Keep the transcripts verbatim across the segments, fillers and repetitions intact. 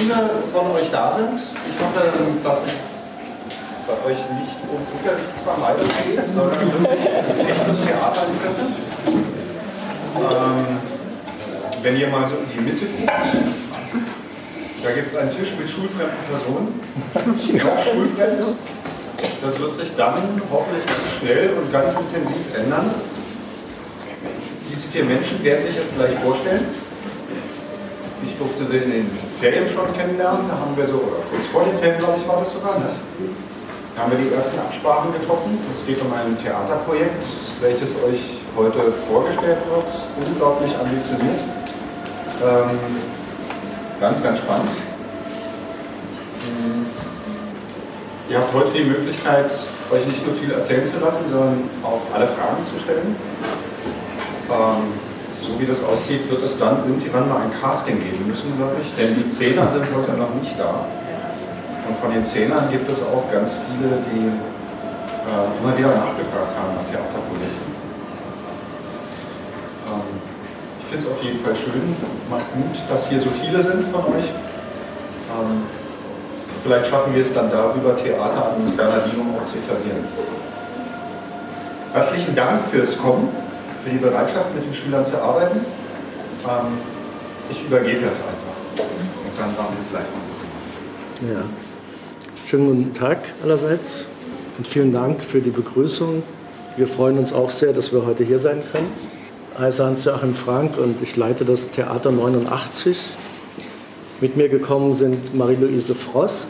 viele von euch da sind. Ich hoffe, dass es bei euch nicht um Unterrichtsvermeidung geht, sondern wirklich echtes Theaterinteresse. Ähm, wenn ihr mal so in die Mitte guckt, da gibt es einen Tisch mit schulfremden Personen. Auch schulfremd. Das wird sich dann hoffentlich ganz schnell und ganz intensiv ändern. Diese vier Menschen werden sich jetzt gleich vorstellen. Ich durfte sie in den Ferien schon kennenlernen. Da haben wir so, oder kurz vor den Ferien, glaube ich, war das sogar, ne? Da haben wir die ersten Absprachen getroffen. Es geht um ein Theaterprojekt, welches euch heute vorgestellt wird. Unglaublich ambitioniert. Ähm, ganz, ganz spannend. Ähm, ihr habt heute die Möglichkeit, euch nicht nur viel erzählen zu lassen, sondern auch alle Fragen zu stellen. Ähm, so wie das aussieht, wird es dann irgendwann mal ein Casting geben müssen, glaube ich. Denn die Zehner sind heute noch nicht da. Und von den Zehnern gibt es auch ganz viele, die äh, immer wieder nachgefragt haben nach Theaterprojekten. Ähm, ich finde es auf jeden Fall schön, macht Mut, dass hier so viele sind von euch. Ähm, vielleicht schaffen wir es dann darüber, Theater an Bernardinum auch zu etablieren. Herzlichen Dank fürs Kommen, für die Bereitschaft, mit den Schülern zu arbeiten. Ähm, ich übergebe jetzt einfach. Und dann sagen Sie vielleicht noch ein bisschen was. Ja. Schönen guten Tag allerseits und vielen Dank für die Begrüßung. Wir freuen uns auch sehr, dass wir heute hier sein können. Ich heiße Hans-Joachim Frank und ich leite das Theater neunundachtzig. Mit mir gekommen sind Marie-Louise Frost.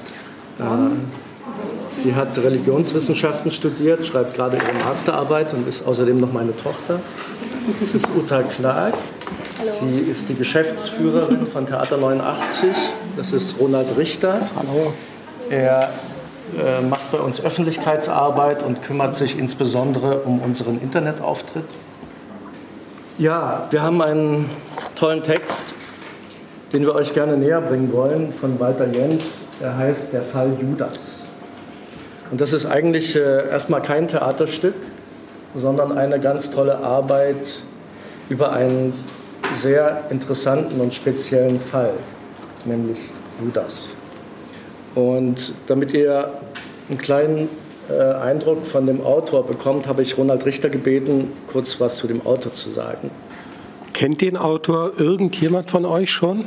Sie hat Religionswissenschaften studiert, schreibt gerade ihre Masterarbeit und ist außerdem noch meine Tochter. Das ist Uta Clark. Hallo. Sie ist die Geschäftsführerin von Theater neunundachtzig. Das ist Ronald Richter. Hallo. Er äh, macht bei uns Öffentlichkeitsarbeit und kümmert sich insbesondere um unseren Internetauftritt. Ja, wir haben einen tollen Text, den wir euch gerne näher bringen wollen, von Walter Jens. Er heißt Der Fall Judas. Und das ist eigentlich äh, erstmal kein Theaterstück, sondern eine ganz tolle Arbeit über einen sehr interessanten und speziellen Fall, nämlich Judas. Und damit ihr einen kleinen äh, Eindruck von dem Autor bekommt, habe ich Ronald Richter gebeten, kurz was zu dem Autor zu sagen. Kennt den Autor irgendjemand von euch schon?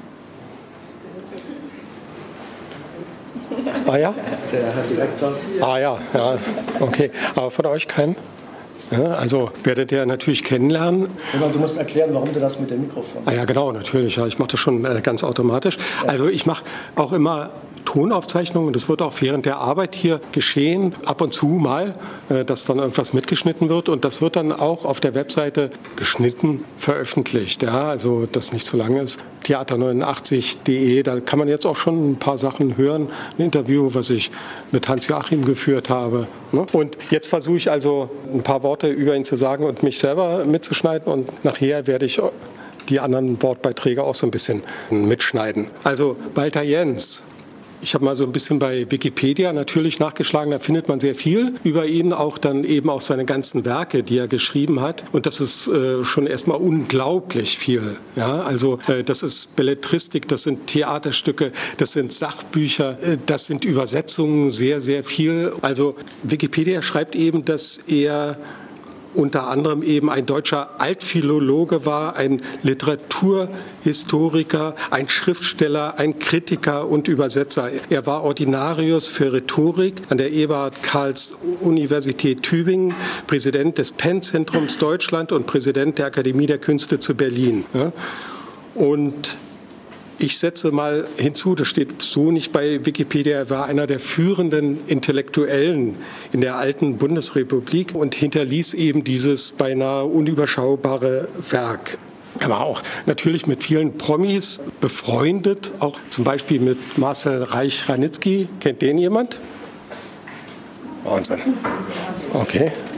Ah ja? Der Herr Direktor. Ah ja, ja, okay. Aber von euch keinen? Ja, also werdet ihr natürlich kennenlernen. Du musst erklären, warum du das mit dem Mikrofon machst. Ah ja, genau, natürlich. Ja, ich mache das schon äh, ganz automatisch. Ja. Also ich mache auch immer Tonaufzeichnungen. Das wird auch während der Arbeit hier geschehen. Ab und zu mal, äh, dass dann irgendwas mitgeschnitten wird. Und das wird dann auch auf der Webseite geschnitten veröffentlicht. Ja, also das nicht so lange ist. Theater neunundachtzig punkt de, da kann man jetzt auch schon ein paar Sachen hören. Ein Interview, was ich mit Hans-Joachim geführt habe. Ne? Und jetzt versuche ich also ein paar Worte über ihn zu sagen und mich selber mitzuschneiden. Und nachher werde ich die anderen Wortbeiträge auch so ein bisschen mitschneiden. Also Walter Jens. Ich habe mal so ein bisschen bei Wikipedia natürlich nachgeschlagen, da findet man sehr viel über ihn, auch dann eben auch seine ganzen Werke, die er geschrieben hat. Und das ist äh, schon erstmal unglaublich viel. Ja? Also äh, das ist Belletristik, das sind Theaterstücke, das sind Sachbücher, äh, das sind Übersetzungen, sehr, sehr viel. Also Wikipedia schreibt eben, dass er unter anderem eben ein deutscher Altphilologe war, ein Literaturhistoriker, ein Schriftsteller, ein Kritiker und Übersetzer. Er war Ordinarius für Rhetorik an der Eberhard-Karls-Universität Tübingen, Präsident des Penn-Zentrums Deutschland und Präsident der Akademie der Künste zu Berlin. Und ich setze mal hinzu, das steht so nicht bei Wikipedia, er war einer der führenden Intellektuellen in der alten Bundesrepublik und hinterließ eben dieses beinahe unüberschaubare Werk. Er war auch natürlich mit vielen Promis befreundet, auch zum Beispiel mit Marcel Reich-Ranitzky. Kennt den jemand? Wahnsinn. Okay.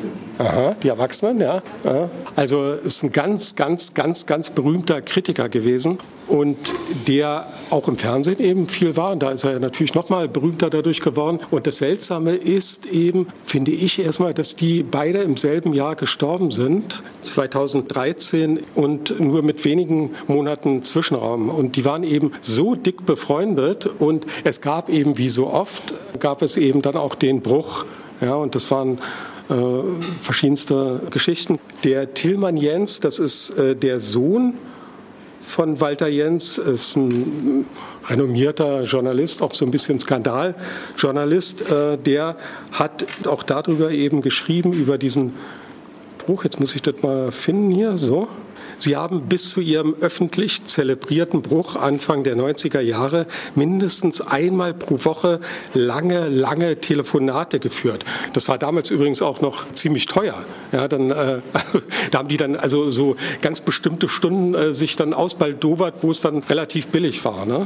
Aha, die Erwachsenen, ja. Also ist ein ganz, ganz, ganz, ganz berühmter Kritiker gewesen und der auch im Fernsehen eben viel war. Und da ist er natürlich noch mal berühmter dadurch geworden. Und das Seltsame ist eben, finde ich erstmal, dass die beide im selben Jahr gestorben sind, zweitausenddreizehn, und nur mit wenigen Monaten Zwischenraum. Und die waren eben so dick befreundet und es gab eben, wie so oft, gab es eben dann auch den Bruch. Ja, und das waren äh, verschiedenste Geschichten. Der Tilman Jens, das ist äh, der Sohn von Walter Jens, ist ein renommierter Journalist, auch so ein bisschen Skandaljournalist. Äh, der hat auch darüber eben geschrieben, über diesen Bruch. Jetzt muss ich das mal finden hier, so. Sie haben bis zu ihrem öffentlich zelebrierten Bruch Anfang der neunziger Jahre mindestens einmal pro Woche lange, lange Telefonate geführt. Das war damals übrigens auch noch ziemlich teuer. Ja, dann, äh, da haben die dann also so ganz bestimmte Stunden äh, sich dann ausbaldowert, wo es dann relativ billig war. Ne?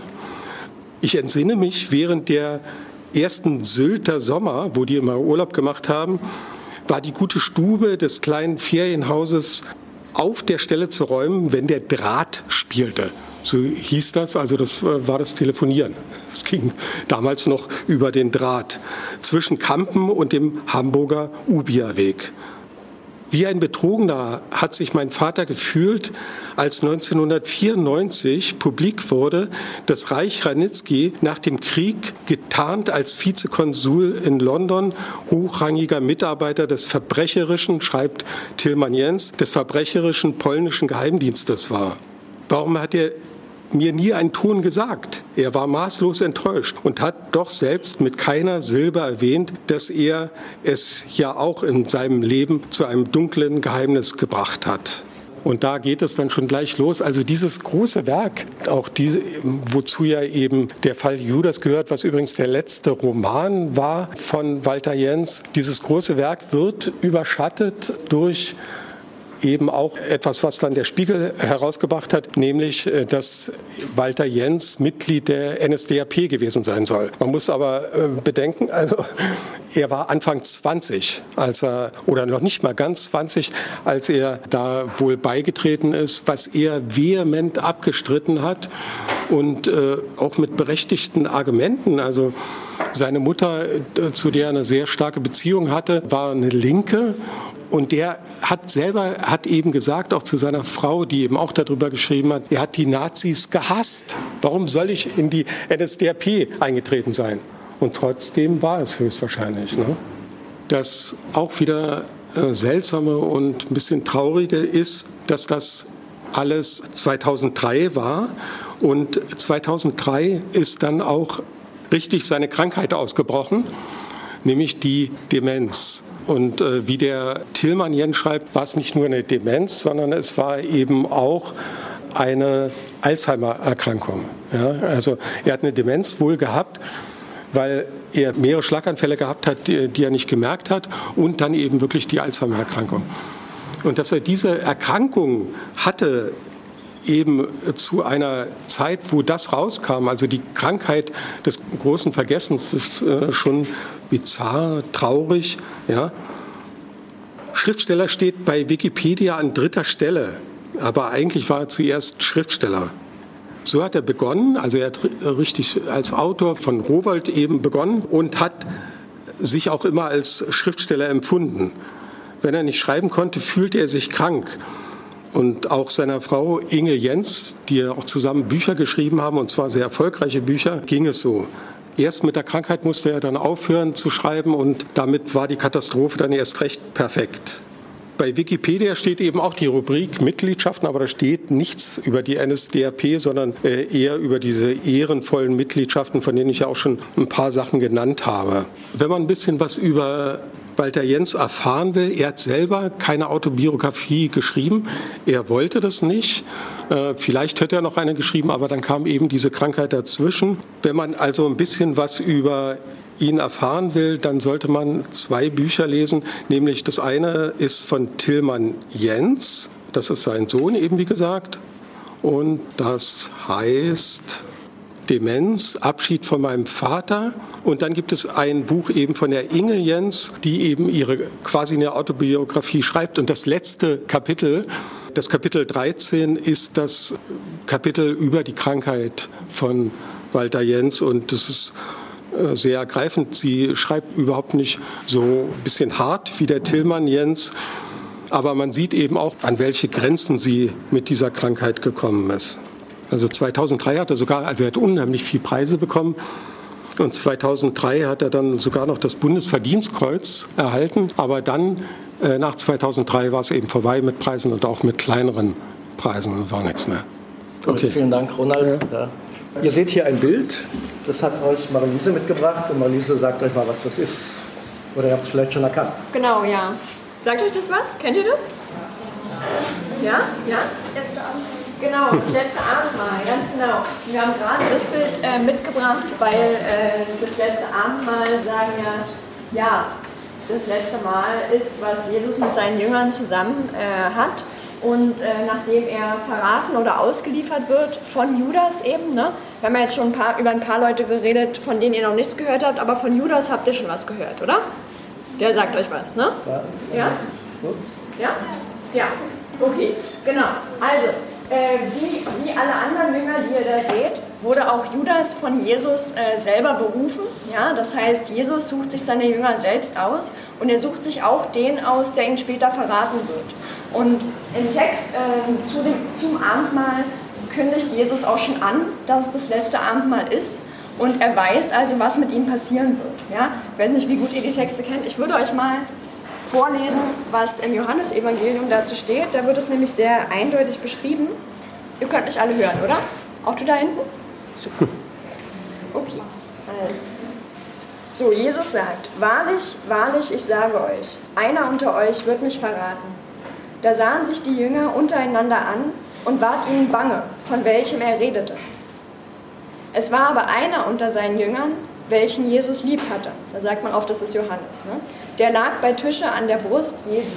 Ich entsinne mich, während der ersten Sylter Sommer, wo die immer Urlaub gemacht haben, war die gute Stube des kleinen Ferienhauses auf der Stelle zu räumen, wenn der Draht spielte. So hieß das, also das war das Telefonieren. Es ging damals noch über den Draht zwischen Kampen und dem Hamburger Ubierweg. Wie ein Betrogener hat sich mein Vater gefühlt, als neunzehnhundertvierundneunzig publik wurde, dass Reich Ranitzky nach dem Krieg getarnt als Vizekonsul in London hochrangiger Mitarbeiter des verbrecherischen, schreibt Tilman Jens, des verbrecherischen polnischen Geheimdienstes war. Warum hat er mir nie einen Ton gesagt? Er war maßlos enttäuscht und hat doch selbst mit keiner Silbe erwähnt, dass er es ja auch in seinem Leben zu einem dunklen Geheimnis gebracht hat. Und da geht es dann schon gleich los. Also dieses große Werk, auch diese, wozu ja eben der Fall Judas gehört, was übrigens der letzte Roman war von Walter Jens, dieses große Werk wird überschattet durch eben auch etwas, was dann der Spiegel herausgebracht hat, nämlich, dass Walter Jens Mitglied der N S D A P gewesen sein soll. Man muss aber bedenken, also er war Anfang zwanzig, als er, oder noch nicht mal ganz zwanzig, als er da wohl beigetreten ist, was er vehement abgestritten hat und äh, auch mit berechtigten Argumenten. Also seine Mutter, zu der er eine sehr starke Beziehung hatte, war eine Linke. Und der hat selber, hat eben gesagt, auch zu seiner Frau, die eben auch darüber geschrieben hat, er hat die Nazis gehasst. Warum soll ich in die N S D A P eingetreten sein? Und trotzdem war es höchstwahrscheinlich. Ne? Das auch wieder äh, Seltsame und ein bisschen Traurige ist, dass das alles zweitausenddrei war. Und zweitausenddrei ist dann auch richtig seine Krankheit ausgebrochen, nämlich die Demenz. Und äh, wie der Tilman Jens schreibt, war es nicht nur eine Demenz, sondern es war eben auch eine Alzheimer-Erkrankung. Ja, also er hat eine Demenz wohl gehabt, weil er mehrere Schlaganfälle gehabt hat, die, die er nicht gemerkt hat, und dann eben wirklich die Alzheimer-Erkrankung. Und dass er diese Erkrankung hatte, eben zu einer Zeit, wo das rauskam, also die Krankheit des großen Vergessens, ist äh, schon bizarr, traurig. Ja. Schriftsteller steht bei Wikipedia an dritter Stelle, aber eigentlich war er zuerst Schriftsteller. So hat er begonnen, also er hat richtig als Autor von Rowohlt eben begonnen und hat sich auch immer als Schriftsteller empfunden. Wenn er nicht schreiben konnte, fühlte er sich krank. Und auch seiner Frau Inge Jens, die auch zusammen Bücher geschrieben haben, und zwar sehr erfolgreiche Bücher, ging es so. Erst mit der Krankheit musste er dann aufhören zu schreiben und damit war die Katastrophe dann erst recht perfekt. Bei Wikipedia steht eben auch die Rubrik Mitgliedschaften, aber da steht nichts über die N S D A P, sondern eher über diese ehrenvollen Mitgliedschaften, von denen ich ja auch schon ein paar Sachen genannt habe. Wenn man ein bisschen was über Walter Jens erfahren will, er hat selber keine Autobiografie geschrieben, er wollte das nicht. Vielleicht hätte er noch eine geschrieben, aber dann kam eben diese Krankheit dazwischen. Wenn man also ein bisschen was über ihn erfahren will, dann sollte man zwei Bücher lesen, nämlich das eine ist von Tilman Jens, das ist sein Sohn eben wie gesagt, und das heißt Demenz, Abschied von meinem Vater. Und dann gibt es ein Buch eben von der Inge Jens, die eben ihre quasi eine Autobiografie schreibt. Und das letzte Kapitel, das Kapitel dreizehn, ist das Kapitel über die Krankheit von Walter Jens. Und das ist sehr ergreifend. Sie schreibt überhaupt nicht so ein bisschen hart wie der Tillmann Jens, aber man sieht eben auch, an welche Grenzen sie mit dieser Krankheit gekommen ist. Also zweitausenddrei hat er sogar, also er hat unheimlich viele Preise bekommen und zweitausenddrei hat er dann sogar noch das Bundesverdienstkreuz erhalten, aber dann äh, nach zweitausenddrei war es eben vorbei mit Preisen und auch mit kleineren Preisen, war nichts mehr. Okay. Gut, vielen Dank, Ronald. Ja. Ja. Ihr seht hier ein Bild, das hat euch Marie-Lise mitgebracht und Marie-Lise sagt euch mal, was das ist. Oder ihr habt es vielleicht schon erkannt. Genau, ja. Sagt euch das was? Kennt ihr das? Ja? Ja? Letzte Abendmahl. Genau, das letzte Abendmahl, ganz genau. Wir haben gerade das Bild äh, mitgebracht, weil äh, das letzte Abendmahl sagen ja, ja, das letzte Mal ist, was Jesus mit seinen Jüngern zusammen äh, hat. Und äh, nachdem er verraten oder ausgeliefert wird von Judas eben, ne? Wir haben ja jetzt schon ein paar, über ein paar Leute geredet, von denen ihr noch nichts gehört habt, aber von Judas habt ihr schon was gehört, oder? Der sagt euch was, ne? Ja? Ja? Ja? Ja. Okay, genau. Also, äh, wie, wie alle anderen Jünger, die ihr da seht, wurde auch Judas von Jesus äh, selber berufen. Ja? Das heißt, Jesus sucht sich seine Jünger selbst aus und er sucht sich auch den aus, der ihn später verraten wird. Und im Text äh, zu dem, zum Abendmahl kündigt Jesus auch schon an, dass es das letzte Abendmahl ist. Und er weiß also, was mit ihm passieren wird. Ja? Ich weiß nicht, wie gut ihr die Texte kennt. Ich würde euch mal vorlesen, was im Johannesevangelium dazu steht. Da wird es nämlich sehr eindeutig beschrieben. Ihr könnt mich alle hören, oder? Auch du da hinten? Super. Okay. So, Jesus sagt, wahrlich, wahrlich, ich sage euch, einer unter euch wird mich verraten. Da sahen sich die Jünger untereinander an und ward ihnen bange, von welchem er redete. Es war aber einer unter seinen Jüngern, welchen Jesus lieb hatte. Da sagt man oft, das ist Johannes. Ne? Der lag bei Tische an der Brust Jesu.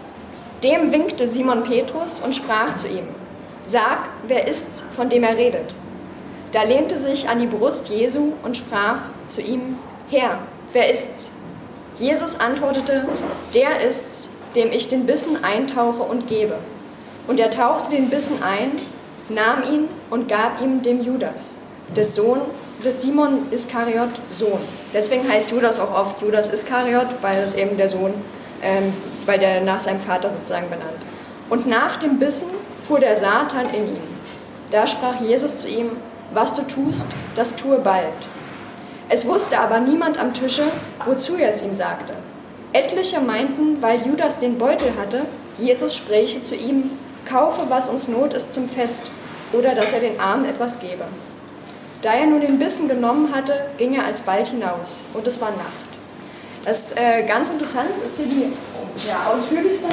Dem winkte Simon Petrus und sprach zu ihm, sag, wer ist's, von dem er redet? Da lehnte sich an die Brust Jesu und sprach zu ihm, Herr, wer ist's? Jesus antwortete, der ist's, dem ich den Bissen eintauche und gebe. Und er tauchte den Bissen ein, nahm ihn und gab ihm dem Judas, des Sohn des Simon Iskariot, Sohn. Deswegen heißt Judas auch oft Judas Iskariot, weil es eben der Sohn, ähm, weil der nach seinem Vater sozusagen benannt. Und nach dem Bissen fuhr der Satan in ihn. Da sprach Jesus zu ihm, was du tust, das tue bald. Es wusste aber niemand am Tische, wozu er es ihm sagte. Etliche meinten, weil Judas den Beutel hatte, Jesus spräche zu ihm, kaufe, was uns Not ist zum Fest, oder dass er den Armen etwas gebe. Da er nun den Bissen genommen hatte, ging er alsbald hinaus, und es war Nacht. Das ist äh, ganz interessant, ist hier die ja, ausführlichste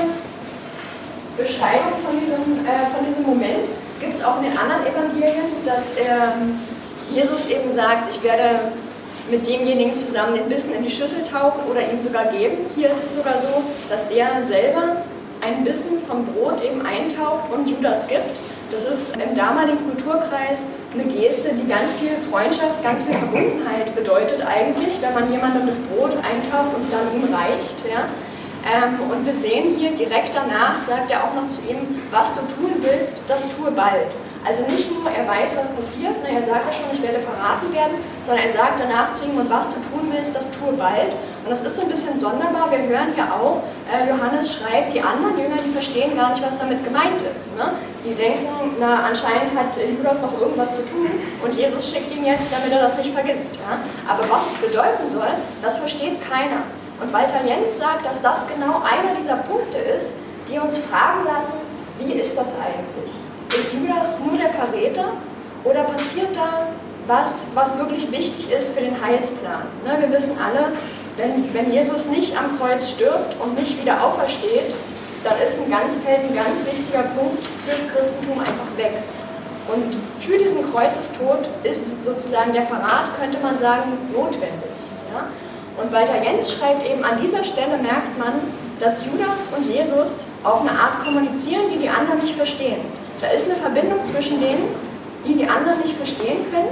Beschreibung von diesem, äh, von diesem Moment. Es gibt es auch in den anderen Evangelien, dass äh, Jesus eben sagt, ich werde mit demjenigen zusammen den Bissen in die Schüssel tauchen oder ihm sogar geben. Hier ist es sogar so, dass er selber einen Bissen vom Brot eben eintaucht und Judas gibt. Das ist im damaligen Kulturkreis eine Geste, die ganz viel Freundschaft, ganz viel Verbundenheit bedeutet eigentlich, wenn man jemandem das Brot eintaucht und dann ihm reicht. Ja. Ähm, und wir sehen hier direkt danach, sagt er auch noch zu ihm, was du tun willst, das tue bald. Also nicht nur, er weiß, was passiert, ne, er sagt ja schon, ich werde verraten werden, sondern er sagt danach zu ihm, und was du tun willst, das tue bald. Und das ist so ein bisschen sonderbar, wir hören hier auch, äh, Johannes schreibt, die anderen Jünger, die verstehen gar nicht, was damit gemeint ist. Ne? Die denken, na anscheinend hat Judas noch irgendwas zu tun und Jesus schickt ihn jetzt, damit er das nicht vergisst. Ja? Aber was es bedeuten soll, das versteht keiner. Und Walter Jens sagt, dass das genau einer dieser Punkte ist, die uns fragen lassen, wie ist das eigentlich? Ist Judas nur der Verräter oder passiert da was, was wirklich wichtig ist für den Heilsplan? Ne, wir wissen alle, wenn, wenn Jesus nicht am Kreuz stirbt und nicht wieder aufersteht, dann ist ein ganz, fällt ein ganz wichtiger Punkt fürs Christentum einfach weg. Und für diesen Kreuzestod ist sozusagen der Verrat, könnte man sagen, notwendig. Ja? Und Walter Jens schreibt eben, an dieser Stelle merkt man, dass Judas und Jesus auf eine Art kommunizieren, die die anderen nicht verstehen. Da ist eine Verbindung zwischen denen, die die anderen nicht verstehen können,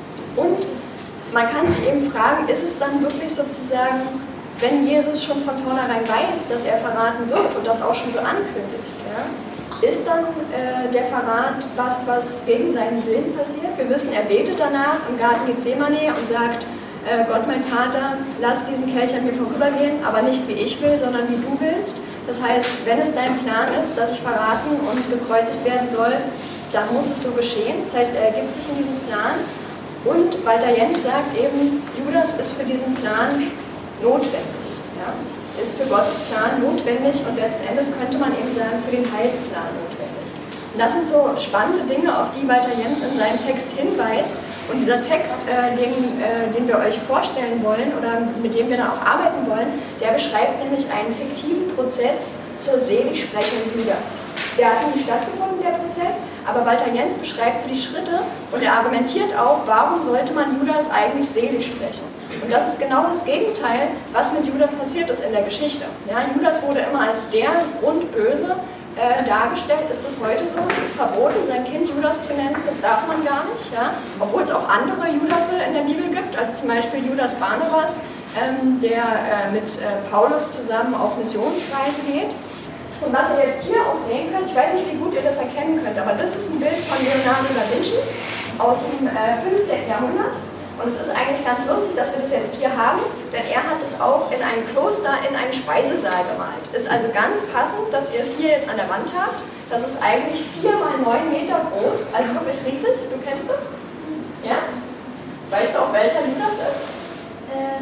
Und man kann sich eben fragen, ist es dann wirklich sozusagen, wenn Jesus schon von vornherein weiß, dass er verraten wird und das auch schon so ankündigt, ja, ist dann äh, der Verrat was, was gegen seinen Willen passiert? Wir wissen, er betet danach im Garten Gethsemane und sagt, äh, Gott, mein Vater, lass diesen Kelch an mir vorübergehen, aber nicht wie ich will, sondern wie du willst. Das heißt, wenn es dein Plan ist, dass ich verraten und gekreuzigt werden soll, dann muss es so geschehen. Das heißt, er ergibt sich in diesen Plan. Und Walter Jens sagt eben, Judas ist für diesen Plan notwendig. Ja? Ist für Gottes Plan notwendig und letzten Endes könnte man eben sagen, für den Heilsplan notwendig. Und das sind so spannende Dinge, auf die Walter Jens in seinem Text hinweist. Und dieser Text, äh, den, äh, den wir euch vorstellen wollen oder mit dem wir dann auch arbeiten wollen, der beschreibt nämlich einen fiktiven Prozess zur Seligsprechung Judas. Der hat nie stattgefunden, der Prozess, aber Walter Jens beschreibt so die Schritte und er argumentiert auch, warum sollte man Judas eigentlich selig sprechen. Und das ist genau das Gegenteil, was mit Judas passiert ist in der Geschichte. Ja, Judas wurde immer als der Grundböse äh, dargestellt, ist bis heute so. Es ist verboten, sein Kind Judas zu nennen, das darf man gar nicht. Ja? Obwohl es auch andere Judasse in der Bibel gibt, also zum Beispiel Judas Barnabas, ähm, der äh, mit äh, Paulus zusammen auf Missionsreise geht. Und was ihr jetzt hier auch sehen könnt, ich weiß nicht, wie gut ihr das erkennen könnt, aber das ist ein Bild von Leonardo da Vinci aus dem äh, fünfzehnten Jahrhundert. Und es ist eigentlich ganz lustig, dass wir das jetzt hier haben, denn er hat es auch in einem Kloster in einen Speisesaal gemalt. Ist also ganz passend, dass ihr es hier jetzt an der Wand habt. Das ist eigentlich vier mal neun Meter groß, also wirklich riesig. Du kennst das? Ja? Weißt du auch, welcher Judas ist? Ähm,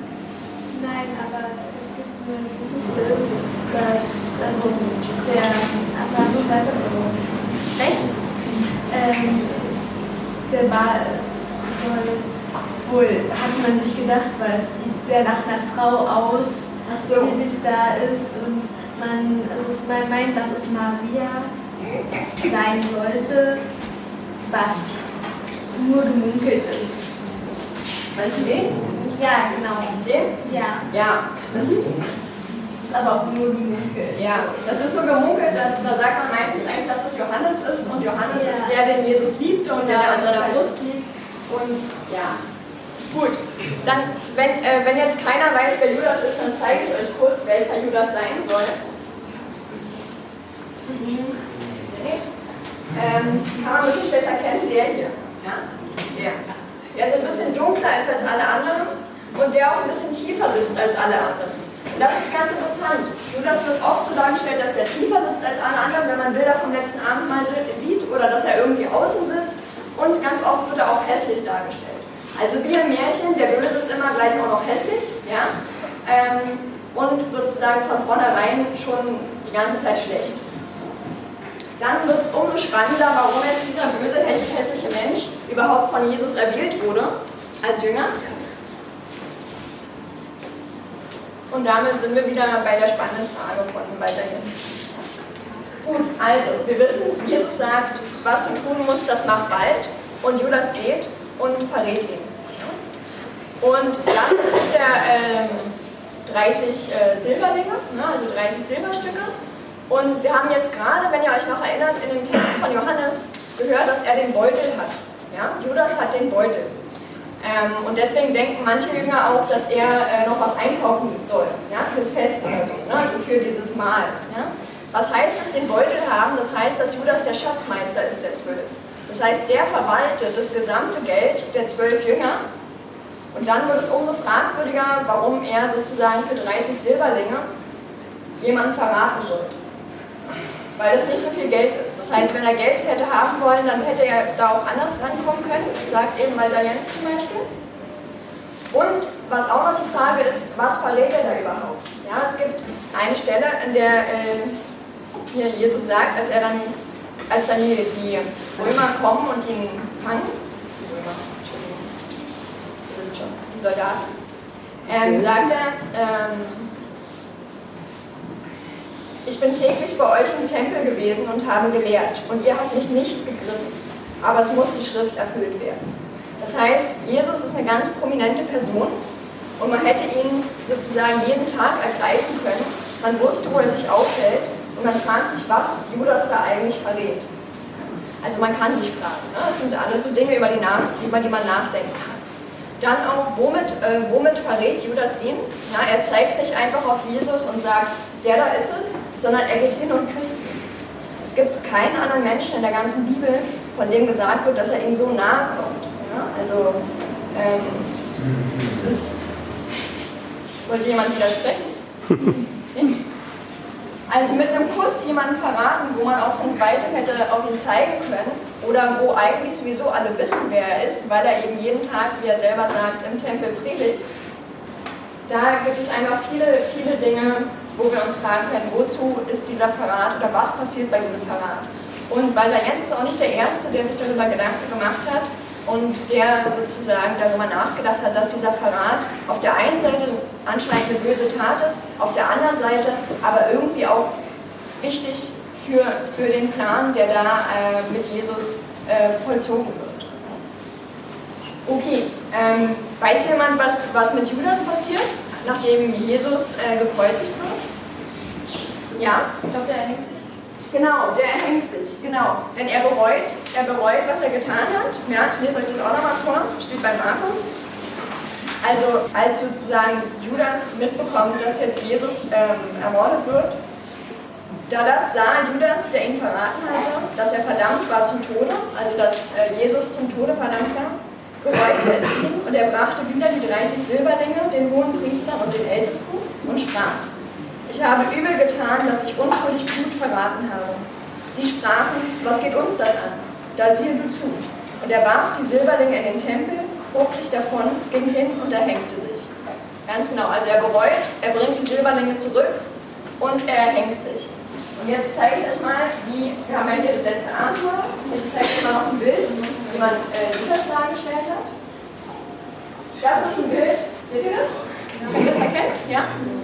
nein, aber es gibt eine Geschichte, dass, also der Abraham weiter, also rechts, ähm, ist, der war, soll wohl, hat man sich gedacht, weil es sieht sehr nach einer Frau aus, so. die dies da ist und man, also es, man meint, dass es Maria sein sollte, was nur gemunkelt ist. Weißt du den? Ja, genau. Den? Ja. Ja. Das ist aber auch nur gemunkelt. Ja, das ist so gemunkelt, dass da sagt man meistens eigentlich, dass es Johannes ist und Johannes Ja. ist der, den Jesus liebte und der, der an seiner Ja. Brust liegt. Und ja, gut. Dann, wenn, äh, wenn jetzt keiner weiß, wer Judas ist, dann zeige ich euch kurz, welcher Judas sein soll. Okay. Ähm, kann man ein bisschen schlecht erkennen, der hier. Ja? Der. Der ist ein bisschen dunkler ist als alle anderen und der auch ein bisschen tiefer sitzt als alle anderen. Und das ist ganz interessant. Judas wird oft so dargestellt, dass der tiefer sitzt als alle anderen, wenn man Bilder vom letzten Abendmahl sieht oder dass er irgendwie außen sitzt. Und ganz oft wird er auch hässlich dargestellt. Also wie im Märchen, der Böse ist immer gleich auch noch hässlich. Ja? Ähm, und sozusagen von vornherein schon die ganze Zeit schlecht. Dann wird es umso spannender, warum jetzt dieser böse, hässliche Mensch überhaupt von Jesus erwählt wurde als Jünger. Und damit sind wir wieder bei der spannenden Frage von Walter Jens. Gut, also, wir wissen, Jesus sagt, was du tun musst, das mach bald. Und Judas geht und verrät ihn. Und dann gibt er ähm, dreißig äh, Silberlinge, ne, also dreißig Silberstücke. Und wir haben jetzt gerade, wenn ihr euch noch erinnert, in dem Text von Johannes gehört, dass er den Beutel hat. Ja? Judas hat den Beutel. Ähm, und deswegen denken manche Jünger auch, dass er äh, noch was einkaufen soll, ja? Fürs Fest oder so, ne? Also für dieses Mahl. Ja? Was heißt es, den Beutel haben? Das heißt, dass Judas der Schatzmeister ist der Zwölf. Das heißt, der verwaltet das gesamte Geld der zwölf Jünger. Und dann wird es umso fragwürdiger, warum er sozusagen für dreißig Silberlinge jemanden verraten sollte. Weil es nicht so viel Geld ist. Das heißt, wenn er Geld hätte haben wollen, dann hätte er da auch anders drankommen können, sagt eben Walter Jens zum Beispiel. Und was auch noch die Frage ist, was verrät er da überhaupt? Ja, es gibt eine Stelle, in der äh, hier Jesus sagt, als er dann, als dann die, die Römer kommen und ihn fangen, die Römer, Entschuldigung, ihr wisst schon, die Soldaten, ähm, sagt er, ähm, ich bin täglich bei euch im Tempel gewesen und habe gelehrt und ihr habt mich nicht begriffen, aber es muss die Schrift erfüllt werden. Das heißt, Jesus ist eine ganz prominente Person und man hätte ihn sozusagen jeden Tag ergreifen können. Man wusste, wo er sich aufhält und man fragt sich, was Judas da eigentlich verrät. Also man kann sich fragen. Ne? Das sind alles so Dinge, über die, nach, über die man nachdenken kann. Dann auch, womit, äh, womit verrät Judas ihn? Ja, er zeigt nicht einfach auf Jesus und sagt, der da ist es, sondern er geht hin und küsst ihn. Es gibt keinen anderen Menschen in der ganzen Bibel, von dem gesagt wird, dass er ihm so nahe kommt. Ja? Also, ähm, es ist... Wollte jemand widersprechen? Also mit einem Kuss jemanden verraten, wo man auch von weitem hätte auf ihn zeigen können oder wo eigentlich sowieso alle wissen, wer er ist, weil er eben jeden Tag, wie er selber sagt, im Tempel predigt. Da gibt es einfach viele, viele Dinge, wo wir uns fragen können, wozu ist dieser Verrat oder was passiert bei diesem Verrat. Und Walter Jens ist auch nicht der Erste, der sich darüber Gedanken gemacht hat und der sozusagen darüber nachgedacht hat, dass dieser Verrat auf der einen Seite anscheinend eine böse Tat ist, auf der anderen Seite aber irgendwie auch wichtig für, für den Plan, der da äh, mit Jesus äh, vollzogen wird. Okay, ähm, weiß jemand, was, was mit Judas passiert, nachdem Jesus äh, gekreuzigt wird? Ja? Ich glaube, der erhängt sich. Genau, der erhängt sich, genau. Denn er bereut, er bereut, was er getan hat. Ja, ich lese euch das auch nochmal vor, das steht bei Markus. Also als sozusagen Judas mitbekommt, dass jetzt Jesus ähm, ermordet wird, da das sah Judas, der ihn verraten hatte, dass er verdammt war zum Tode, also dass äh, Jesus zum Tode verdammt war, bereute es ihn und er brachte wieder die dreißig Silberlinge den hohen Priestern und den Ältesten und sprach: Ich habe übel getan, dass ich unschuldig Blut verraten habe. Sie sprachen: Was geht uns das an? Da siehe du zu. Und er warf die Silberlinge in den Tempel, hob sich davon, ging hin und erhängte sich. Ganz genau, also er bereut, er bringt die Silberlinge zurück und er erhängt sich. Und jetzt zeige ich euch mal, wie, wir haben ja hier das letzte Abendmahl, ich zeige euch mal noch ein Bild, wie man äh, Judas dargestellt hat. Das ist ein Bild, seht ihr das? Könnt ihr das erkennen? Ja?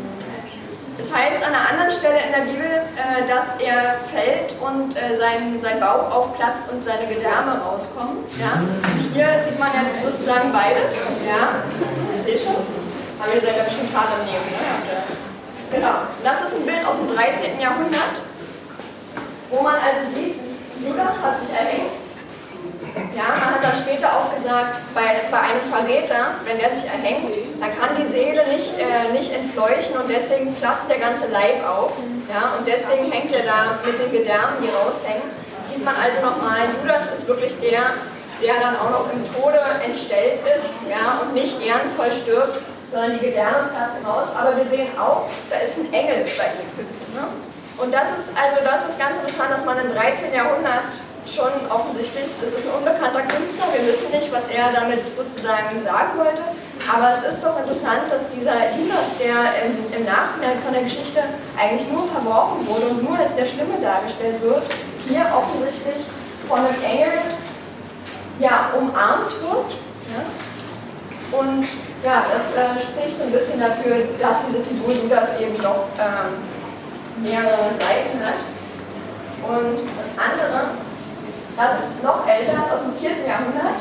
Es heißt an einer anderen Stelle in der Bibel, äh, dass er fällt und äh, sein, sein Bauch aufplatzt und seine Gedärme rauskommen. Ja? Hier sieht man jetzt sozusagen beides. Ja? Ich sehe schon. Aber ihr seid ja bestimmt Vater im Nehmen. Ne? Genau. Das ist ein Bild aus dem dreizehnten Jahrhundert, wo man also sieht, Judas hat sich erhängt. Ja, man hat dann später auch gesagt, bei, bei einem Verräter, wenn der sich erhängt, dann kann die Seele nicht, äh, nicht entfleuchen und deswegen platzt der ganze Leib auf. Ja, und deswegen hängt er da mit den Gedärmen, die raushängen. Sieht man also nochmal, Judas ist wirklich der, der dann auch noch im Tode entstellt ist, ja, und nicht ehrenvoll stirbt, sondern die Gedärme platzen raus. Aber wir sehen auch, da ist ein Engel bei ihm. Ne? Und das ist, also das ist ganz interessant, dass man im dreizehnten Jahrhundert schon offensichtlich, das ist ein unbekannter Künstler, wir wissen nicht, was er damit sozusagen sagen wollte, aber es ist doch interessant, dass dieser Judas, der im, im Nachhinein von der Geschichte eigentlich nur verworfen wurde und nur als der Schlimme dargestellt wird, hier offensichtlich von einem Engel ja, umarmt wird. Ja? Und ja, das äh, spricht so ein bisschen dafür, dass diese Figur Judas eben doch ähm, mehrere Seiten hat. Und das andere, das ist noch älter, das ist aus dem vierten Jahrhundert.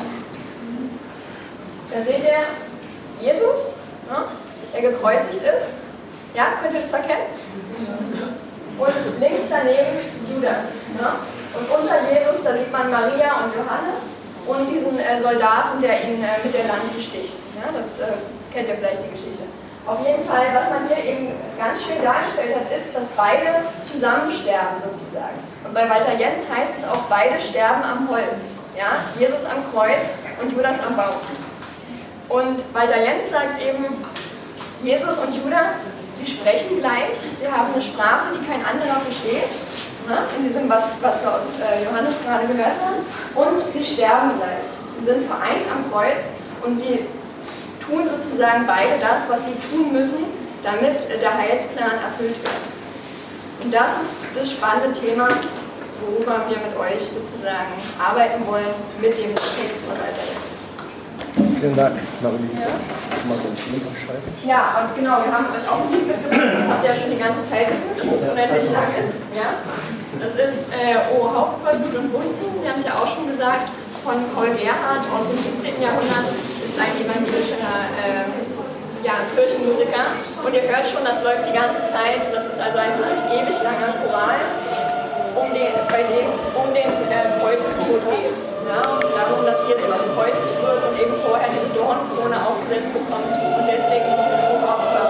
Da seht ihr Jesus, ne, der gekreuzigt ist. Ja, könnt ihr das erkennen? Und links daneben Judas. Ne? Und unter Jesus, da sieht man Maria und Johannes und diesen äh, Soldaten, der ihn äh, mit der Lanze sticht. Ja, das äh, kennt ihr vielleicht die Geschichte. Auf jeden Fall, was man hier eben ganz schön dargestellt hat, ist, dass beide zusammen sterben sozusagen. Und bei Walter Jens heißt es auch, beide sterben am Holz. Ja? Jesus am Kreuz und Judas am Bauch. Und Walter Jens sagt eben, Jesus und Judas, sie sprechen gleich, sie haben eine Sprache, die kein anderer versteht, ne? In diesem, was, was wir aus äh, Johannes gerade gehört haben. Und sie sterben gleich. Sie sind vereint am Kreuz und sie tun sozusagen beide das, was sie tun müssen, damit der Heilsplan erfüllt wird. Und das ist das spannende Thema, worüber wir mit euch sozusagen arbeiten wollen, mit dem Text von Walter Jens. Vielen Dank, Marie. Ja. Mal so ein Link aufschreiben. Ja, und genau, wir haben euch auch ein Link mitgebracht, das habt ihr ja schon die ganze Zeit gehört, dass das unendlich lang ist. Ja. Das ist äh, O Hauptvoll, Blut und Wunden, wir haben es ja auch schon gesagt, von Paul Gerhardt aus dem siebzehnten Jahrhundert, ist ein evangelischer äh, ja, Kirchenmusiker. Und ihr hört schon, das läuft die ganze Zeit, das ist also ein wirklich ewig langer Choral, um den, bei dem es um den äh, Kreuzestod geht. Ja, und darum, dass Jesus gekreuzigt wird und eben vorher diese Dornenkrone aufgesetzt bekommt und deswegen Opfer.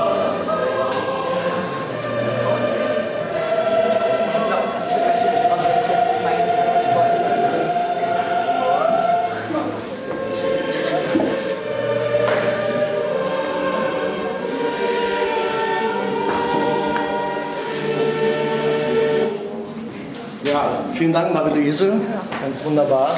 Vielen Dank, Marie-Louise. Ganz wunderbar.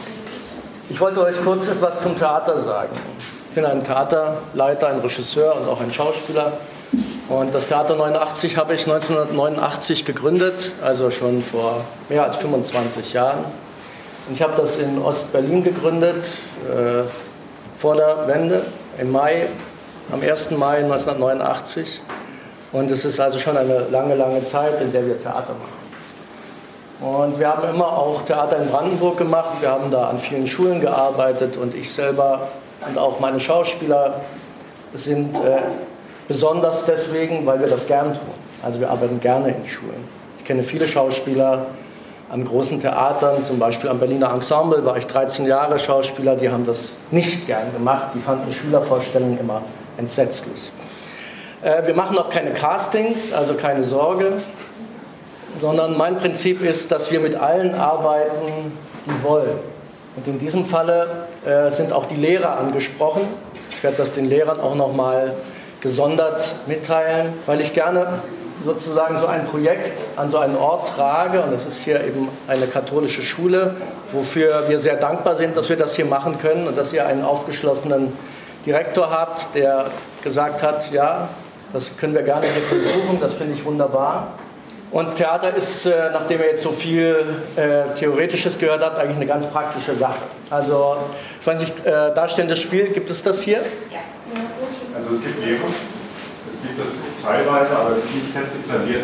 Ich wollte euch kurz etwas zum Theater sagen. Ich bin ein Theaterleiter, ein Regisseur und auch ein Schauspieler. Und das Theater neunundachtzig habe ich neunzehnhundertneunundachtzig gegründet, also schon vor mehr als fünfundzwanzig Jahren. Und ich habe das in Ost-Berlin gegründet, äh, vor der Wende, im Mai, am ersten Mai neunzehnhundertneunundachtzig. Und es ist also schon eine lange, lange Zeit, in der wir Theater machen. Und wir haben immer auch Theater in Brandenburg gemacht. Wir haben da an vielen Schulen gearbeitet und ich selber und auch meine Schauspieler sind äh, besonders deswegen, weil wir das gern tun. Also wir arbeiten gerne in Schulen. Ich kenne viele Schauspieler an großen Theatern, zum Beispiel am Berliner Ensemble war ich dreizehn Jahre Schauspieler, die haben das nicht gern gemacht. Die fanden Schülervorstellungen immer entsetzlich. Äh, wir machen auch keine Castings, also keine Sorge. Sondern mein Prinzip ist, dass wir mit allen arbeiten, die wollen. Und in diesem Falle äh, sind auch die Lehrer angesprochen. Ich werde das den Lehrern auch nochmal gesondert mitteilen, weil ich gerne sozusagen so ein Projekt an so einen Ort trage. Und das ist hier eben eine katholische Schule, wofür wir sehr dankbar sind, dass wir das hier machen können und dass ihr einen aufgeschlossenen Direktor habt, der gesagt hat, ja, das können wir gerne hier versuchen, das finde ich wunderbar. Und Theater ist, äh, nachdem er jetzt so viel äh, Theoretisches gehört hat, eigentlich eine ganz praktische Sache. Also, ich weiß nicht, äh, darstellendes Spiel, gibt es das hier? Ja. Also es gibt Lehre, es gibt das teilweise, aber es ist nicht fest etabliert.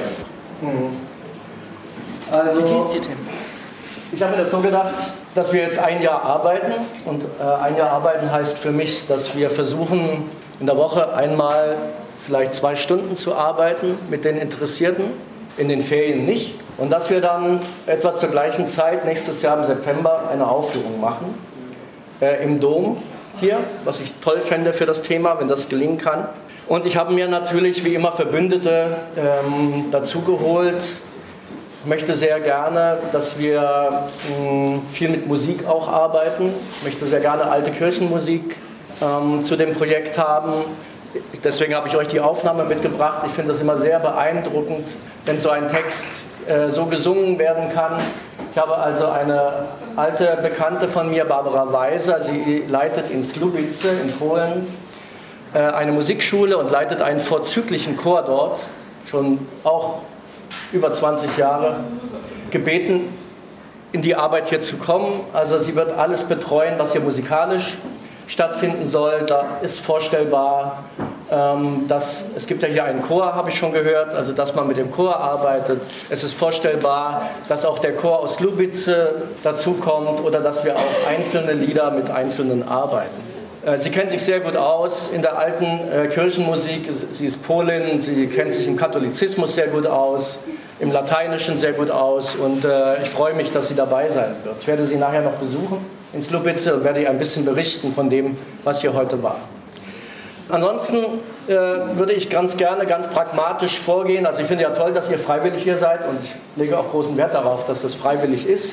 Also, Wie geht's dir, Tim? Ich habe mir das so gedacht, dass wir jetzt ein Jahr arbeiten. Und äh, ein Jahr arbeiten heißt für mich, dass wir versuchen, in der Woche einmal vielleicht zwei Stunden zu arbeiten mit den Interessierten. In den Ferien nicht. Und dass wir dann etwa zur gleichen Zeit, nächstes Jahr im September, eine Aufführung machen. Äh, im Dom hier, was ich toll fände für das Thema, wenn das gelingen kann. Und ich habe mir natürlich wie immer Verbündete ähm, dazu geholt. Ich möchte sehr gerne, dass wir mh, viel mit Musik auch arbeiten. Ich möchte sehr gerne alte Kirchenmusik ähm, zu dem Projekt haben. Deswegen habe ich euch die Aufnahme mitgebracht. Ich finde das immer sehr beeindruckend, wenn so ein Text äh, so gesungen werden kann. Ich habe also eine alte Bekannte von mir, Barbara Weiser, sie leitet in Słubice in Polen äh, eine Musikschule und leitet einen vorzüglichen Chor dort, schon auch über zwanzig Jahre, gebeten, in die Arbeit hier zu kommen. Also sie wird alles betreuen, was hier musikalisch stattfinden soll. Da ist vorstellbar, ähm, dass es gibt ja hier einen Chor, habe ich schon gehört, also dass man mit dem Chor arbeitet. Es ist vorstellbar, dass auch der Chor aus Słubice dazukommt oder dass wir auch einzelne Lieder mit Einzelnen arbeiten. Äh, sie kennt sich sehr gut aus in der alten äh, Kirchenmusik. Sie ist Polin, sie kennt sich im Katholizismus sehr gut aus, im Lateinischen sehr gut aus und äh, ich freue mich, dass sie dabei sein wird. Ich werde sie nachher noch besuchen in Słubice und werde ihr ein bisschen berichten von dem, was hier heute war. Ansonsten äh, würde ich ganz gerne ganz pragmatisch vorgehen. Also ich finde ja toll, dass ihr freiwillig hier seid und ich lege auch großen Wert darauf, dass das freiwillig ist.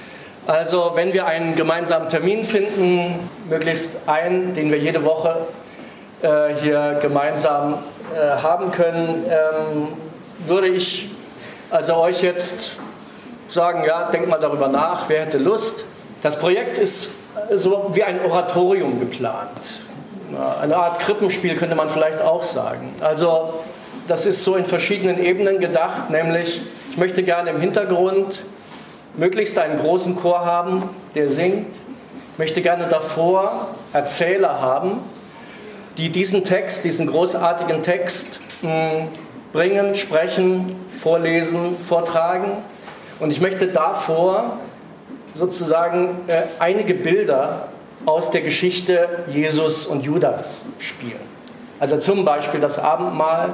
Also wenn wir einen gemeinsamen Termin finden, möglichst einen, den wir jede Woche äh, hier gemeinsam äh, haben können, ähm, würde ich also euch jetzt sagen, ja, denkt mal darüber nach, wer hätte Lust. Das Projekt ist so wie ein Oratorium geplant. Eine Art Krippenspiel könnte man vielleicht auch sagen. Also das ist so in verschiedenen Ebenen gedacht, nämlich ich möchte gerne im Hintergrund möglichst einen großen Chor haben, der singt. Ich möchte gerne davor Erzähler haben, die diesen Text, diesen großartigen Text mh, bringen, sprechen, vorlesen, vortragen. Und ich möchte davor sozusagen äh, einige Bilder aus der Geschichte Jesus und Judas spielen. Also zum Beispiel das Abendmahl,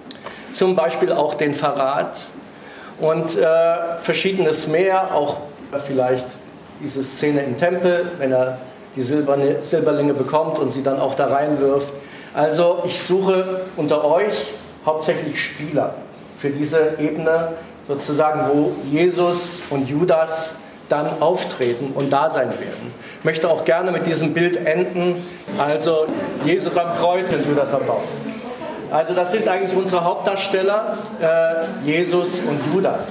zum Beispiel auch den Verrat und äh, Verschiedenes mehr, auch Vielleicht diese Szene im Tempel, wenn er die Silberne, Silberlinge bekommt und sie dann auch da reinwirft. Also ich suche unter euch hauptsächlich Spieler für diese Ebene, sozusagen, wo Jesus und Judas dann auftreten und da sein werden. Ich möchte auch gerne mit diesem Bild enden, also Jesus am Kreuz und Judas am Baum. Also das sind eigentlich unsere Hauptdarsteller, äh, Jesus und Judas.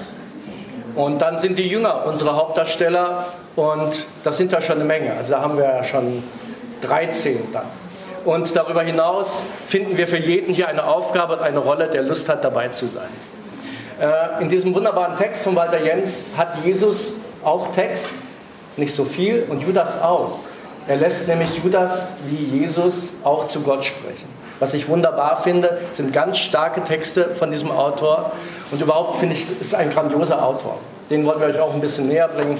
Und dann sind die Jünger unsere Hauptdarsteller und das sind ja schon eine Menge. Also da haben wir ja schon dreizehn dann. Und darüber hinaus finden wir für jeden hier eine Aufgabe und eine Rolle, der Lust hat, dabei zu sein. Äh, in diesem wunderbaren Text von Walter Jens hat Jesus auch Text, nicht so viel, und Judas auch. Er lässt nämlich Judas wie Jesus auch zu Gott sprechen. Was ich wunderbar finde, sind ganz starke Texte von diesem Autor. Und überhaupt finde ich, ist ein grandioser Autor. Den wollen wir euch auch ein bisschen näher bringen.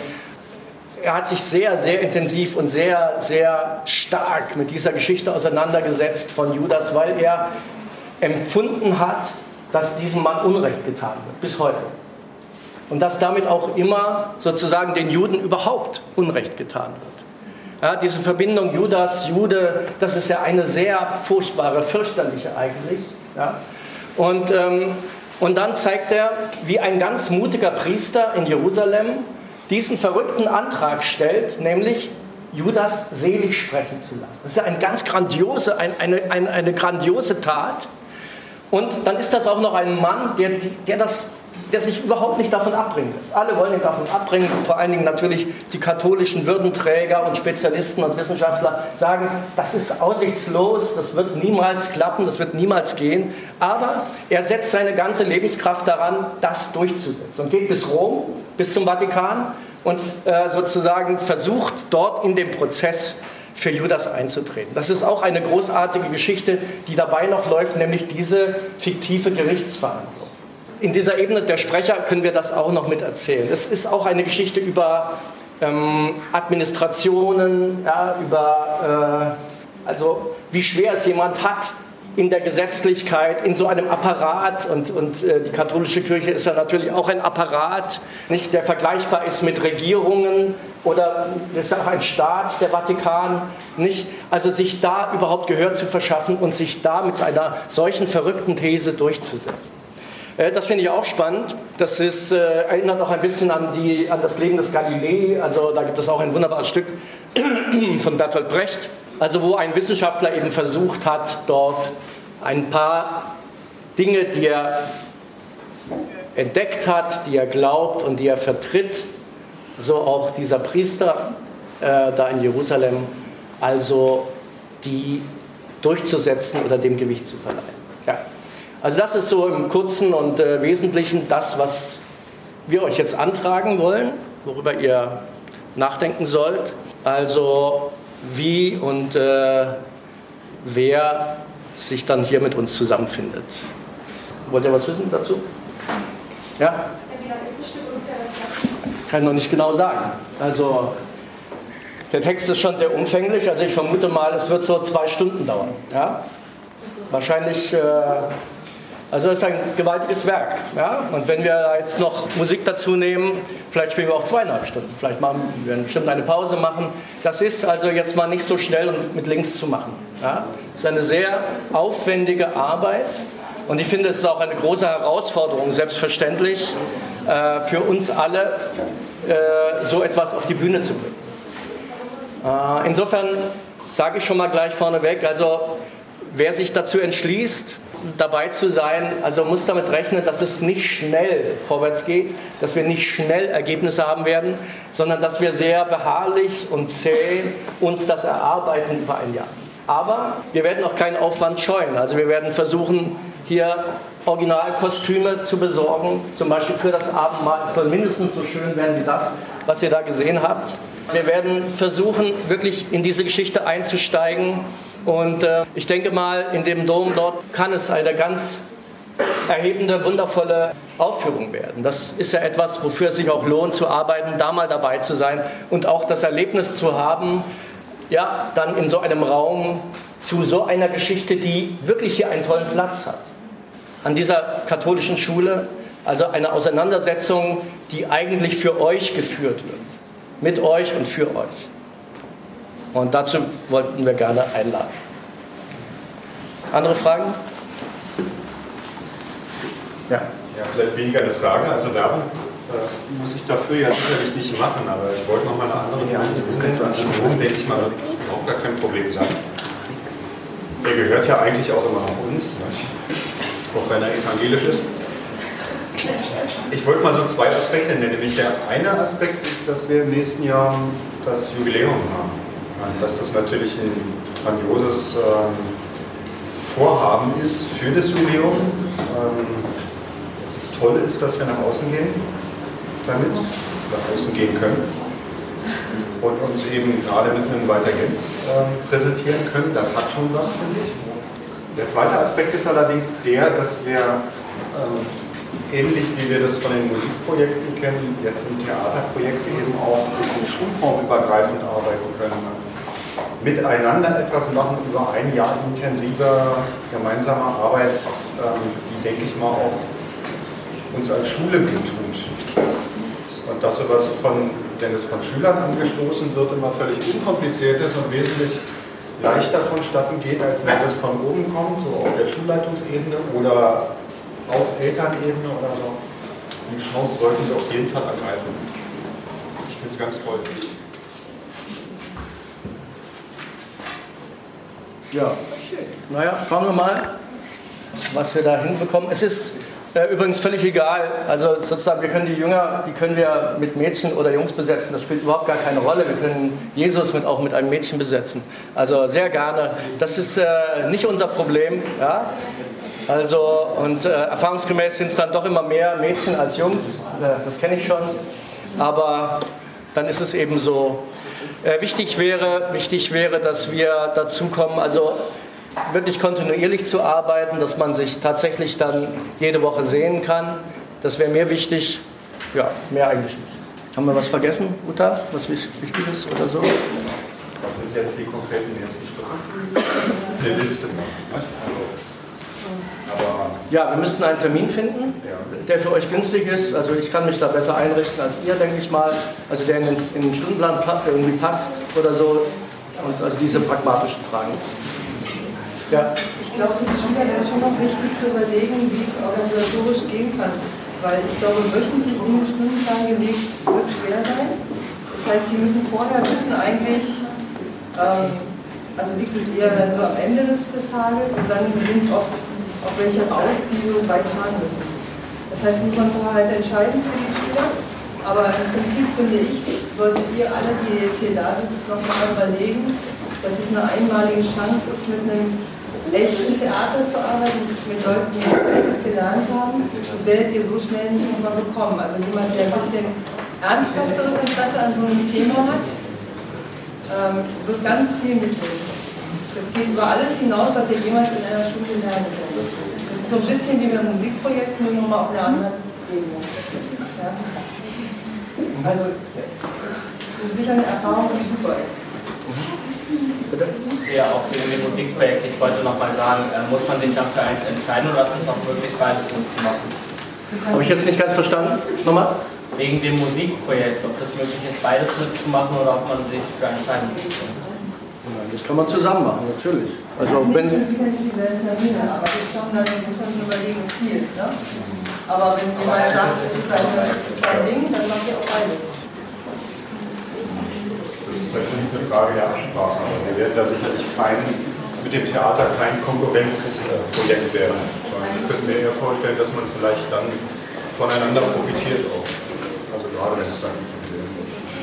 Er hat sich sehr, sehr intensiv und sehr, sehr stark mit dieser Geschichte auseinandergesetzt von Judas, weil er empfunden hat, dass diesem Mann Unrecht getan wird, bis heute. Und dass damit auch immer sozusagen den Juden überhaupt Unrecht getan wird. Ja, diese Verbindung Judas, Jude, das ist ja eine sehr furchtbare, fürchterliche eigentlich. Ja. Und, ähm, und dann zeigt er, wie ein ganz mutiger Priester in Jerusalem diesen verrückten Antrag stellt, nämlich Judas selig sprechen zu lassen. Das ist ja eine ganz grandiose, ein, eine, eine, eine grandiose Tat. Und dann ist das auch noch ein Mann, der, der, das, der sich überhaupt nicht davon abbringen lässt. Alle wollen ihn davon abbringen, vor allen Dingen natürlich die katholischen Würdenträger und Spezialisten und Wissenschaftler sagen, das ist aussichtslos, das wird niemals klappen, das wird niemals gehen. Aber er setzt seine ganze Lebenskraft daran, das durchzusetzen und geht bis Rom, bis zum Vatikan und äh, sozusagen versucht dort in dem Prozess für Judas einzutreten. Das ist auch eine großartige Geschichte, die dabei noch läuft, nämlich diese fiktive Gerichtsverhandlung. In dieser Ebene der Sprecher können wir das auch noch mit erzählen. Es ist auch eine Geschichte über ähm, Administrationen, ja, über äh, also wie schwer es jemand hat in der Gesetzlichkeit, in so einem Apparat. Und, und äh, die katholische Kirche ist ja natürlich auch ein Apparat, nicht, der vergleichbar ist mit Regierungen oder ist ja auch ein Staat, der Vatikan. Nicht? Also sich da überhaupt Gehör zu verschaffen und sich da mit einer solchen verrückten These durchzusetzen. Das finde ich auch spannend. Das ist, äh, erinnert auch ein bisschen an, die, an das Leben des Galilei. Also da gibt es auch ein wunderbares Stück von Bertolt Brecht. Also wo ein Wissenschaftler eben versucht hat, dort ein paar Dinge, die er entdeckt hat, die er glaubt und die er vertritt, so auch dieser Priester äh, da in Jerusalem, also die durchzusetzen oder dem Gewicht zu verleihen. Ja. Also das ist so im Kurzen und äh, Wesentlichen das, was wir euch jetzt antragen wollen, worüber ihr nachdenken sollt. Also wie und äh, wer sich dann hier mit uns zusammenfindet. Wollt ihr was wissen dazu? Ja? Wie lange ist das Stück ungefähr? Kann ich noch nicht genau sagen. Also der Text ist schon sehr umfänglich, also ich vermute mal, es wird so zwei Stunden dauern. Ja? Wahrscheinlich... Äh, Also das ist ein gewaltiges Werk. Ja? Und wenn wir jetzt noch Musik dazu nehmen, vielleicht spielen wir auch zweieinhalb Stunden. Vielleicht machen wir bestimmt eine Pause machen. Das ist also jetzt mal nicht so schnell und mit links zu machen. Ja? Das ist eine sehr aufwendige Arbeit. Und ich finde, es ist auch eine große Herausforderung, selbstverständlich, äh, für uns alle, äh, so etwas auf die Bühne zu bringen. Äh, insofern sage ich schon mal gleich vorneweg, also wer sich dazu entschließt, dabei zu sein, also muss damit rechnen, dass es nicht schnell vorwärts geht, dass wir nicht schnell Ergebnisse haben werden, sondern dass wir sehr beharrlich und zäh uns das erarbeiten über ein Jahr. Aber wir werden auch keinen Aufwand scheuen. Also wir werden versuchen, hier Originalkostüme zu besorgen, zum Beispiel für das Abendmahl. Es soll mindestens so schön werden wie das, was ihr da gesehen habt. Wir werden versuchen, wirklich in diese Geschichte einzusteigen. Und äh, ich denke mal, in dem Dom dort kann es eine ganz erhebende, wundervolle Aufführung werden. Das ist ja etwas, wofür es sich auch lohnt zu arbeiten, da mal dabei zu sein und auch das Erlebnis zu haben, ja, dann in so einem Raum zu so einer Geschichte, die wirklich hier einen tollen Platz hat. An dieser katholischen Schule, also eine Auseinandersetzung, die eigentlich für euch geführt wird. mit euch und für euch. Und dazu wollten wir gerne einladen. Andere Fragen? Ja. Ja, vielleicht weniger eine Frage. Also Werbung äh, muss ich dafür ja sicherlich nicht machen, aber ich wollte noch mal eine andere Position, denke ich mal, wird auch gar kein Problem sein. Der gehört ja eigentlich auch immer nach uns, ne? Auch wenn er evangelisch ist. Ich wollte mal so zwei Aspekte nennen. Nämlich der eine Aspekt ist, dass wir im nächsten Jahr das Jubiläum haben. Dass das natürlich ein grandioses ähm, Vorhaben ist für das Jubiläum. Ähm, dass es toll ist, dass wir nach außen gehen damit, nach außen gehen können und uns eben gerade mit einem Walter Gens äh, präsentieren können. Das hat schon was, finde ich. Der zweite Aspekt ist allerdings der, dass wir ähm, ähnlich wie wir das von den Musikprojekten kennen, jetzt im Theaterprojekt eben auch schulformübergreifend arbeiten können. Miteinander etwas machen über ein Jahr intensiver gemeinsamer Arbeit, ähm, die, denke ich mal, auch uns als Schule gut tut. Und dass sowas, von, wenn es von Schülern angestoßen wird, immer völlig unkompliziert ist und wesentlich leichter vonstatten geht, als wenn das von oben kommt, so auf der Schulleitungsebene oder auf Elternebene oder so. Die Chance sollten wir auf jeden Fall ergreifen. Ich finde es ganz toll. Ja, naja, schauen wir mal, was wir da hinbekommen. Es ist äh, übrigens völlig egal, also sozusagen, wir können die Jünger, die können wir mit Mädchen oder Jungs besetzen, das spielt überhaupt gar keine Rolle. Wir können Jesus mit, auch mit einem Mädchen besetzen, also sehr gerne. Das ist äh, nicht unser Problem, ja. Also, und äh, erfahrungsgemäß sind es dann doch immer mehr Mädchen als Jungs, äh, das kenne ich schon, aber dann ist es eben so. Äh, wichtig wäre, wichtig wäre, dass wir dazu kommen, also wirklich kontinuierlich zu arbeiten, dass man sich tatsächlich dann jede Woche sehen kann. Das wäre mir wichtig, ja, mehr eigentlich nicht. Haben wir was vergessen, Uta, was wichtig ist oder so? Was sind jetzt die konkreten nächsten Schritte? Eine Liste. Aber ja, wir müssten einen Termin finden, der für euch günstig ist. Also ich kann mich da besser einrichten als ihr, denke ich mal. Also der in den, in den Stundenplan irgendwie passt oder so. Und also diese pragmatischen Fragen. Ja. Ich glaube, für die Schüler wäre es schon noch wichtig zu überlegen, wie es organisatorisch gehen kann. Weil ich glaube, wöchentlich in den Stundenplan gelegt wird schwer sein. Das heißt, sie müssen vorher wissen eigentlich, ähm, also liegt es eher dann so am Ende des, des Tages und dann sind oft auf welche raus, die so weit fahren müssen. Das heißt, muss man vorher halt entscheiden für die Schüler. Aber im Prinzip finde ich, solltet ihr alle, die jetzt hier da sitzen, noch mal überlegen, dass es eine einmalige Chance ist, mit einem echten Theater zu arbeiten, mit Leuten, die das gelernt haben. Das werdet ihr so schnell nicht nochmal bekommen. Also jemand, der ein bisschen ernsthafteres Interesse an so einem Thema hat, ähm, wird ganz viel mitnehmen. Das geht über alles hinaus, was ihr jemals in einer Schule lernen könnt. Das ist so ein bisschen wie beim Musikprojekt, nur nochmal auf einer anderen Ebene. Ja? Also, das ist sicher eine Erfahrung, die super ist. Bitte? Ja, auch wegen dem Musikprojekt. Ich wollte noch mal sagen, äh, muss man sich dafür eins entscheiden oder ist es auch möglich, beides mitzumachen? Habe ich jetzt nicht ganz verstanden? Nochmal? Wegen dem Musikprojekt, ob das möglich ist, beides mitzumachen oder ob man sich für entscheiden muss. Das kann man zusammen machen, natürlich. Also das wenn sind sicher nicht dieselben Termine, aber das ist schon dann, wir können überlegen, es viel. Ne? Aber wenn jemand sagt, es ist ein, es ist ein Ding, dann macht ihr auch beides. das ist natürlich eine Frage der Absprache. Aber wir werden da sicherlich kein, mit dem Theater kein Konkurrenzprojekt werden. Sondern ich könnte mir eher vorstellen, dass man vielleicht dann voneinander profitiert auch. Also gerade wenn es dann gespielt wird.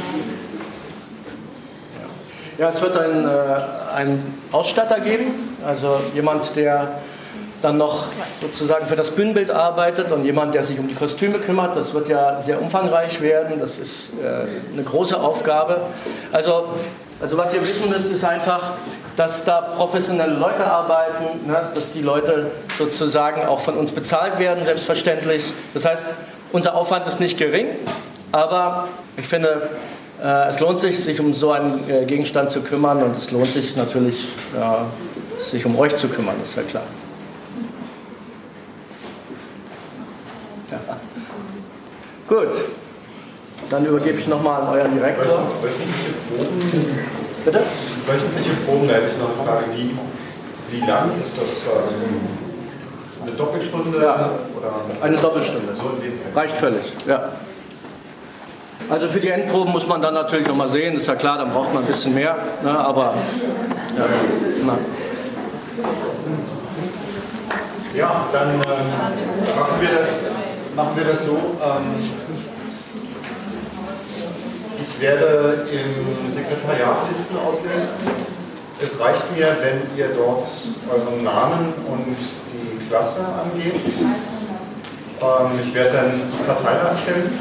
Ja, es wird einen, äh, einen Ausstatter geben, also jemand, der dann noch sozusagen für das Bühnenbild arbeitet und jemand, der sich um die Kostüme kümmert. Das wird ja sehr umfangreich werden, das ist äh, eine große Aufgabe. Also, also was ihr wissen müsst, ist einfach, dass da professionelle Leute arbeiten, ne, dass die Leute sozusagen auch von uns bezahlt werden, selbstverständlich. Das heißt, unser Aufwand ist nicht gering, aber ich finde, es lohnt sich, sich um so einen Gegenstand zu kümmern und es lohnt sich natürlich, ja, sich um euch zu kümmern, ist ja klar. Ja. Gut, Dann übergebe ich nochmal an euren Direktor. Wöchentliche Proben, Bitte? wöchentliche Proben, da hätte ich noch eine Frage. Wie, wie lang ist das? Ähm, eine Doppelstunde? Ja, oder eine Doppelstunde. So in dem Fall. Reicht völlig, ja. Also für die Endproben muss man dann natürlich noch mal sehen, ist ja klar, dann braucht man ein bisschen mehr, ne, aber ja, na. Ja, dann ähm, machen, wir das, machen wir das so. Ähm, ich werde im Sekretariat Listen auswählen. Es reicht mir, wenn ihr dort euren Namen und die Klasse angebt. Ähm, ich werde dann Verteiler erstellen.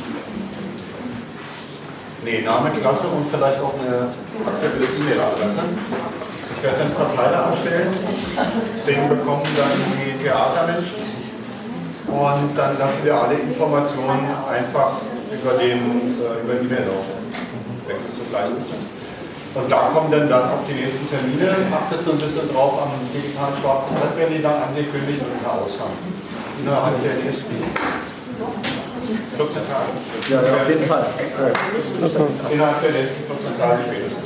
Nee, Name, Klasse und vielleicht auch eine aktuelle E-Mail-Adresse. Ich werde einen Verteiler erstellen, den bekommen dann die Theatermenschen und dann lassen wir alle Informationen einfach über den äh, über E-Mail laufen. Ich denke, das ist das Leichteste. Und da kommen dann, dann auch die nächsten Termine. Achtet so ein bisschen drauf, am digitalen schwarzen Brett werden die dann angekündigt und per Aushang. Innerhalb der nächsten vierzehn Tage. Ja, ja, auf jeden Fall. Innerhalb der nächsten vierzehn Tage spätestens.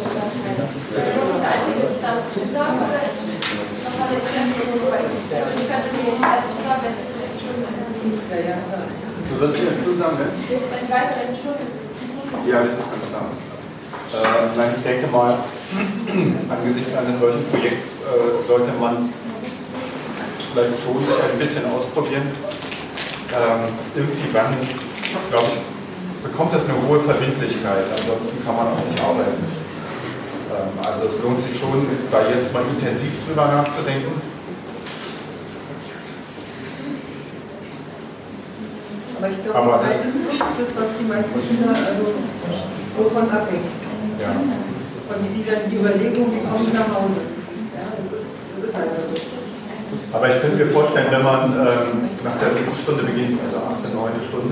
Du wirst jetzt zusammen, ne? Ich weiß ja, welche Stunde es ist. Ja, das ist ganz klar. Äh, nein, ich denke mal, angesichts eines solchen Projekts äh, sollte man vielleicht schon sich ein bisschen ausprobieren. Ähm, irgendwann, glaube ich, bekommt das eine hohe Verbindlichkeit, ansonsten kann man auch nicht arbeiten. Ähm, also es lohnt sich schon, da jetzt mal intensiv drüber nachzudenken. Aber ich glaube, Aber die das- Zeit ist wirklich das, was die meisten Schüler, also wovon es abhängt. Ja. Also die dann die Überlegung, wie komme ich nach Hause. Ja, das ist, das ist halt so. Aber ich könnte mir vorstellen, wenn man ähm, nach der siebten Stunde beginnt, also achte, neunte Stunde,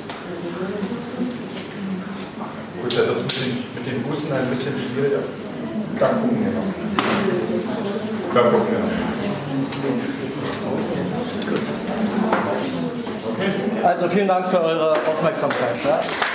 gut, da wird es mit, den- mit den Bussen ein bisschen schwieriger. Da gucken wir noch. Da gucken wir noch. Also vielen Dank für eure Aufmerksamkeit. Ja.